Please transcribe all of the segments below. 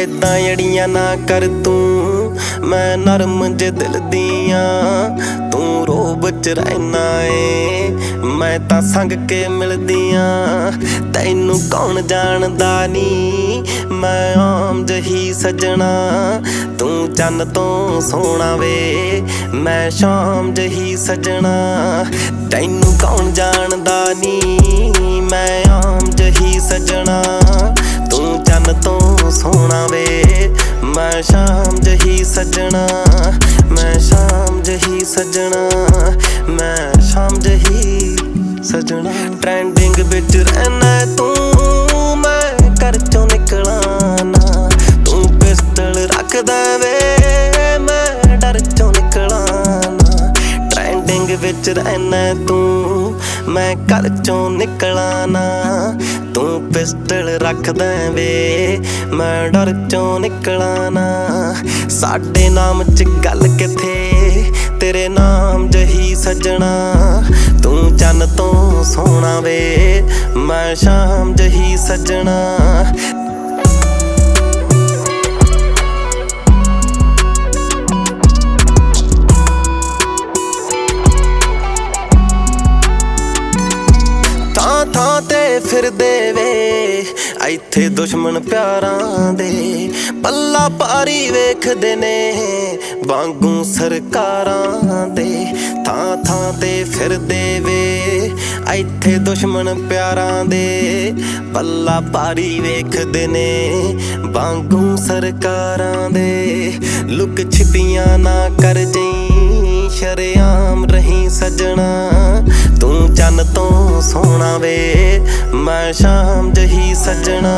ऐदां अड़ियां ना कर तू, मैं नरम जे दिल दियां। तू रोब च रहना ए, मैं तां संग के मिलदियां। तैनू कौन जानदा नी, मैं आम जही सजना। तू चन्न तो सोहना वे, मैं शाम जही सजना। तैनू कौन जानदा नी, मैं आम जही सजना। तू चन्न तो सोहना वे, मैं शाम जही सजना। मैं शाम जही सजना, मैं शाम जही सजना। ट्रेंडिंग बिच रहना तू, मैं घर चों निकला ना। तू पिस्टल रखदा वे, मैं डर चों निकला ना। ट्रेंडिंग बिच रहना तू, मैं घर चों निकला ना। तू पिस्टल रखदा वे, मैं डर चों निकला ना। साडे नाम च गल किथे, तेरे नाम जही सजना। तू चन्न तो सोहना वे, मैं शाम जही सजना। ਥਾਂ ਤੇ ਫਿਰਦੇ ਵੇ, ਇੱਥੇ ਦੁਸ਼ਮਣ ਪਿਆਰਾਂ ਦੇ। ਪੱਲਾ ਭਾਰੀ ਵੇਖਦੇ ਨੇ, ਵਾਂਗੂ ਸਰਕਾਰਾਂ ਦੇ। ਥਾਂ ਤੇ ਫਿਰਦੇ ਵੇ, ਇੱਥੇ ਦੁਸ਼ਮਣ ਪਿਆਰਾਂ ਦੇ। ਪੱਲਾ ਭਾਰੀ ਵੇਖਦੇ ਨੇ, ਵਾਂਗੂ ਸਰਕਾਰਾਂ ਦੇ। ਲੁਕ ਛਿਪੀਆਂ ਨਾ ਕਰ ਜਈ, ਸ਼ਰੇਆਮ ਰਹੀਂ ਸਜਣਾ। ਤੂੰ ਚੰਨ ਤੋਂ ਸੋਹਣਾ ਵੇ, ਮੈਂ ਸ਼ਾਮ ਜਹੀ ਸਜਣਾ।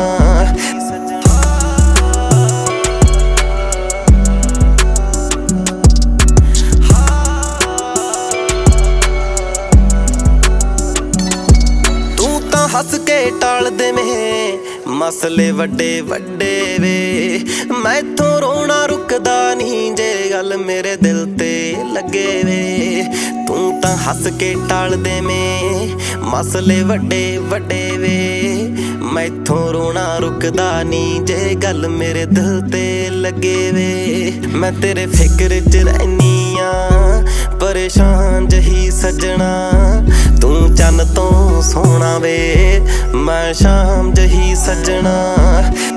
ਤੂੰ ਤਾਂ ਹੱਸ ਕੇ ਟਾਲ ਦੇਵੇਂ ਮਸਲੇ ਵੱਡੇ ਵੱਡੇ ਵੇ। ਮੈਥੋਂ ਰੋਣਾ ਰੁਕਦਾ ਨਹੀਂ, ਜੇ ਗੱਲ ਮੇਰੇ ਦਿਲ ਤੇ ਲੱਗੇ ਵੇ। ਤੂੰ ਤਾਂ ਹੱਸ ਕੇ ਟਾਲ ਦੇਵੇਂ ਮਸਲੇ ਵੱਡੇ ਵੱਡੇ ਵੇ। ਮੈਥੋਂ ਰੋਣਾ ਰੁਕਦਾ ਨਹੀਂ, ਜੇ ਗੱਲ ਮੇਰੇ ਦਿਲ ਤੇ ਲੱਗੇ ਵੇ। ਮੈਂ ਤੇਰੇ ਫਿਕਰ 'ਚ ਰਹਿਨੀ ਆ, ਪਰੇਸ਼ਾਨ ਜਹੀ ਸਜਣਾ। ਤੂੰ ਚੰਨ ਤੋਂ ਸੋਹਣਾ ਵੇ, ਮੈਂ ਸ਼ਾਮ ਜਹੀ ਸਜਣਾ।